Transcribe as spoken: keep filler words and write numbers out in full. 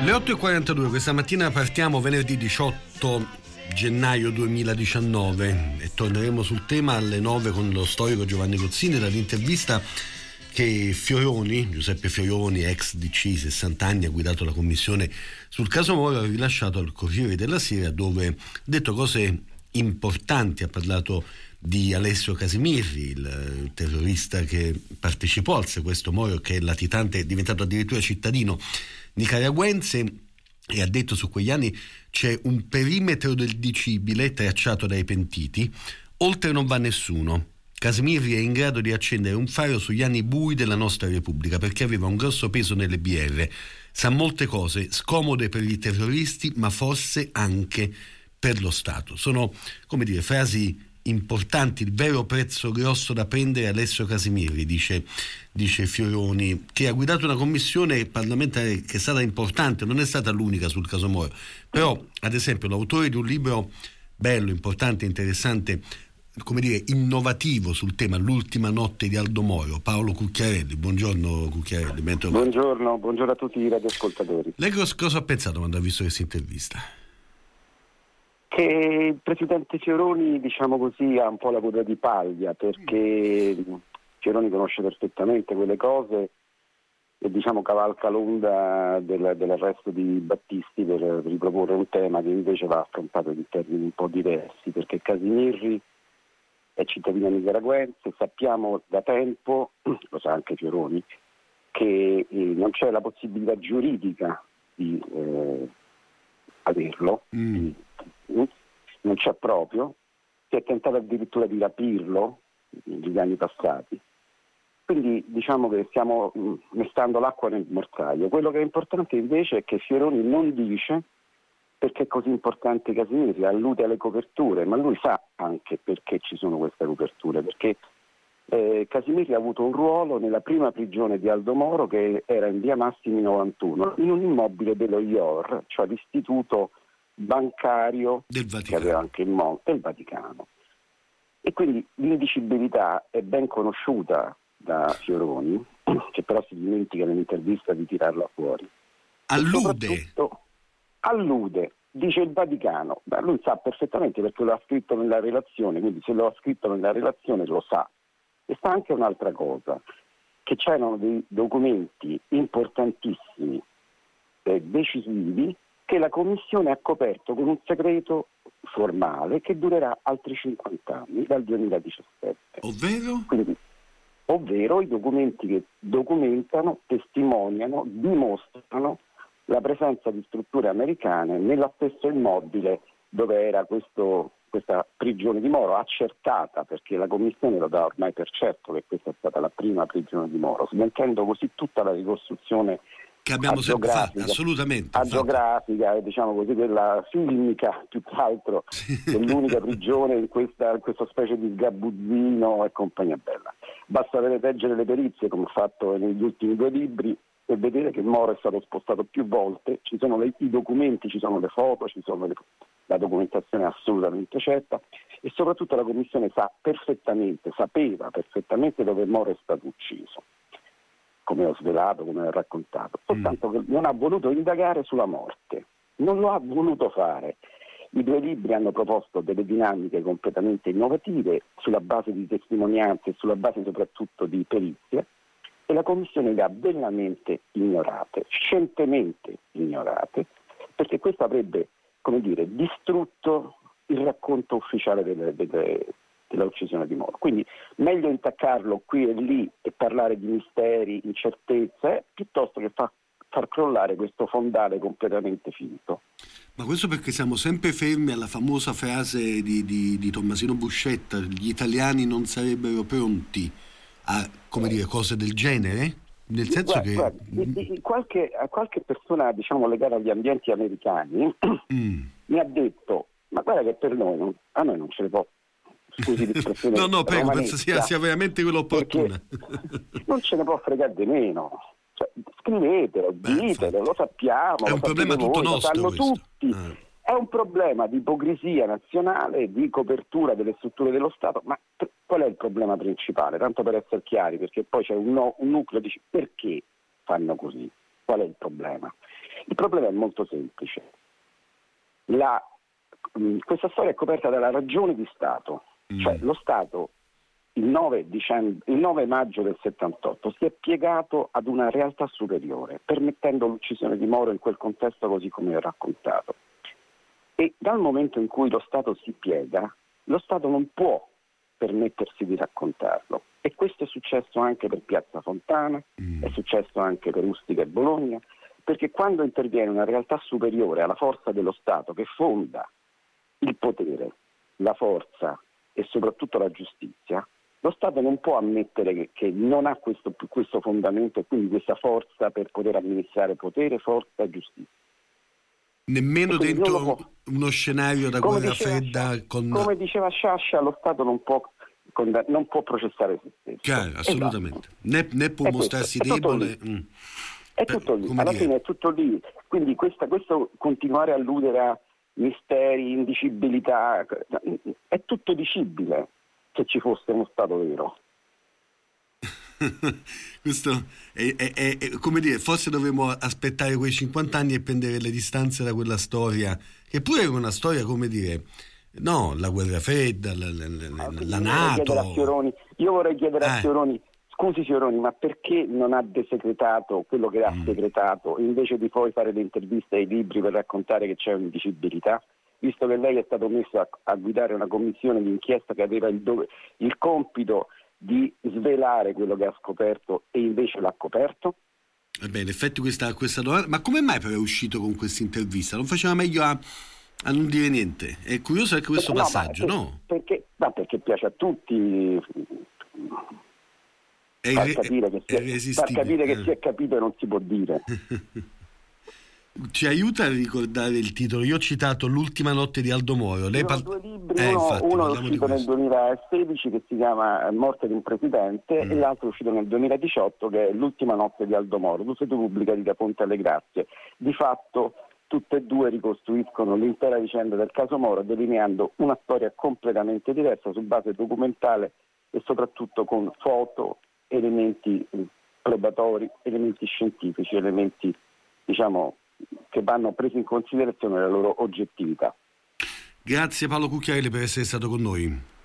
Le otto e quarantadue, questa mattina partiamo venerdì diciotto gennaio duemiladiciannove e torneremo sul tema alle nove con lo storico Giovanni Cozzini dall'intervista che Fioroni, Giuseppe Fioroni, ex D C, sessanta anni, ha guidato la commissione sul caso Moro, ha rilasciato al Corriere della Sera, dove ha detto cose importanti. Ha parlato di Alessio Casimirri, il terrorista che partecipò al sequestro Moro, che è latitante, è diventato addirittura cittadino nicaraguense, e ha detto su quegli anni c'è un perimetro del dicibile tracciato dai pentiti, oltre non va nessuno. Casimirri è in grado di accendere un faro sugli anni bui della nostra Repubblica perché aveva un grosso peso nelle B R, sa molte cose scomode per i terroristi ma forse anche per lo Stato. Sono, come dire, frasi importanti. Il vero prezzo grosso da prendere è Alessio Casimirri, dice, dice Fioroni, che ha guidato una commissione parlamentare che è stata importante, non è stata l'unica sul caso Moro, però ad esempio l'autore di un libro bello, importante, interessante, come dire, innovativo sul tema, L'ultima notte di Aldo Moro, Paolo Cucchiarelli. Buongiorno Cucchiarelli. Buongiorno, buongiorno a tutti i radioascoltatori. Lei cosa ha pensato quando ha visto questa intervista? Che il presidente Fioroni, diciamo così, ha un po' la coda di paglia, perché Fioroni conosce perfettamente quelle cose e, diciamo, cavalca l'onda del, dell'arresto di Battisti per riproporre un tema che invece va affrontato in termini un po' diversi, perché Casimirri è cittadino nicaraguense, sappiamo da tempo, lo sa anche Fioroni, che eh, non c'è la possibilità giuridica di eh, averlo, mm. non c'è proprio, si è tentato addirittura di rapirlo negli anni passati, quindi diciamo che stiamo mestando l'acqua nel mortaio. Quello che è importante invece è che Fioroni non dice perché è così importante Casimirri, allude alle coperture, ma lui sa anche perché ci sono queste coperture, perché eh, Casimirri ha avuto un ruolo nella prima prigione di Aldo Moro, che era in via Massimi novantuno, in un immobile dello I O R, cioè l'istituto bancario del Vaticano, che aveva anche il monte, il Vaticano. E quindi l'indicibilità è ben conosciuta da Fioroni, che però si dimentica nell'intervista di tirarla fuori. Allude. Allude, dice il Vaticano, ma lui sa perfettamente perché lo ha scritto nella relazione, quindi se lo ha scritto nella relazione lo sa. E sa anche un'altra cosa, che c'erano dei documenti importantissimi, eh, decisivi, che la Commissione ha coperto con un segreto formale che durerà altri cinquanta anni, dal duemiladiciassette. Ovvero? Quindi, ovvero i documenti che documentano, testimoniano, dimostrano la presenza di strutture americane nello stesso immobile dove era questo, questa prigione di Moro, accertata, perché la Commissione lo dà ormai per certo che questa è stata la prima prigione di Moro, smentendo così tutta la ricostruzione che abbiamo sempre fatto, assolutamente. Agiografica, diciamo così, quella filmica più che altro, dell'unica prigione in questa, in questa specie di sgabuzzino e compagnia bella. Basta vedere, leggere le perizie, come ho fatto negli ultimi due libri, e vedere che Moro è stato spostato più volte. Ci sono le, i documenti, ci sono le foto, ci sono le, la documentazione assolutamente certa, e soprattutto la Commissione sa perfettamente, sapeva perfettamente dove Moro è stato ucciso, come ho svelato, come ho raccontato, soltanto che non ha voluto indagare sulla morte, non lo ha voluto fare. I due libri hanno proposto delle dinamiche completamente innovative sulla base di testimonianze e sulla base soprattutto di perizie, e la Commissione le ha bellamente ignorate, scientemente ignorate, perché questo avrebbe, come dire, distrutto il racconto ufficiale delle, delle, dell'uccisione di Moro. Quindi meglio intaccarlo qui e lì e parlare di misteri, incertezze, piuttosto che fa, far crollare questo fondale completamente finto. Ma questo perché siamo sempre fermi alla famosa frase di, di, di Tommasino Buscetta: gli italiani non sarebbero pronti a, come dire, cose del genere? Nel senso guarda, che guarda, qualche, qualche persona, diciamo, legata agli ambienti americani mm. mi ha detto: ma guarda che per noi non, a noi non ce ne può, scusi l'espressione, no no prego, penso sia, sia veramente quello opportuno, non ce ne può fregare di meno, cioè, scrivetelo, Beh, ditelo, lo sappiamo, è un problema tutto voi, nostro, lo sanno tutti. Ah. È un problema di ipocrisia nazionale, di copertura delle strutture dello Stato, ma qual è il problema principale? Tanto per essere chiari, perché poi c'è un, no, un nucleo, dice perché fanno così? Qual è il problema? Il problema è molto semplice. La, mh, questa storia è coperta dalla ragione di Stato, mm. cioè lo Stato il nove, dicembre, il nove maggio del settantotto si è piegato ad una realtà superiore, permettendo l'uccisione di Moro in quel contesto così come ho raccontato. E dal momento in cui lo Stato si piega, lo Stato non può permettersi di raccontarlo. E questo è successo anche per Piazza Fontana, mm. è successo anche per Ustica e Bologna, perché quando interviene una realtà superiore alla forza dello Stato che fonda il potere, la forza e soprattutto la giustizia, lo Stato non può ammettere che, che non ha questo, questo fondamento e quindi questa forza per poter amministrare potere, forza e giustizia. Nemmeno dentro uno scenario da guerra fredda con... Come diceva Sciascia, lo Stato non può, non può processare se stesso. Chiaro, assolutamente. Esatto. Né, né può è mostrarsi questo, debole. È tutto lì, mm. è tutto lì. alla dire? fine è tutto lì. Quindi questa, questo continuare a alludere a misteri, indicibilità, è tutto dicibile se ci fosse uno Stato vero. Questo è, è, è, è come dire, forse dovremmo aspettare quei cinquanta anni e prendere le distanze da quella storia, che pure è una storia, come dire, no, la guerra fredda, la, la, la, la NATO. Io vorrei chiedere a Fioroni, io vorrei chiedere a eh. Fioroni scusi Fioroni, ma perché non ha desecretato quello che ha mm. segretato, invece di poi fare le interviste ai libri per raccontare che c'è un'indicibilità? Visto che lei è stato messo a, a guidare una commissione di inchiesta che aveva il, dove, il compito di svelare quello che ha scoperto e invece l'ha coperto? Beh, in effetti questa, questa domanda, ma come mai però è uscito con questa intervista? Non faceva meglio a, a non dire niente? È curioso anche questo no, passaggio, perché, no? Perché, no, perché piace a tutti è far irre- capire, che si, è, far capire che eh. si è capito e non si può dire. Ci aiuta a ricordare il titolo? Io ho citato L'ultima notte di Aldo Moro. Lei par- par- due libri, eh, uno, infatti, uno è uscito nel duemilasedici che si chiama Morte di un presidente mm. e l'altro è uscito nel duemiladiciotto che è L'ultima notte di Aldo Moro, tutti e due pubblicati da Ponte alle Grazie. Di fatto tutte e due ricostruiscono l'intera vicenda del caso Moro, delineando una storia completamente diversa su base documentale e soprattutto con foto, elementi probatori, elementi scientifici, elementi diciamo che vanno presi in considerazione la loro oggettività. Grazie Paolo Cucchiarelli per essere stato con noi.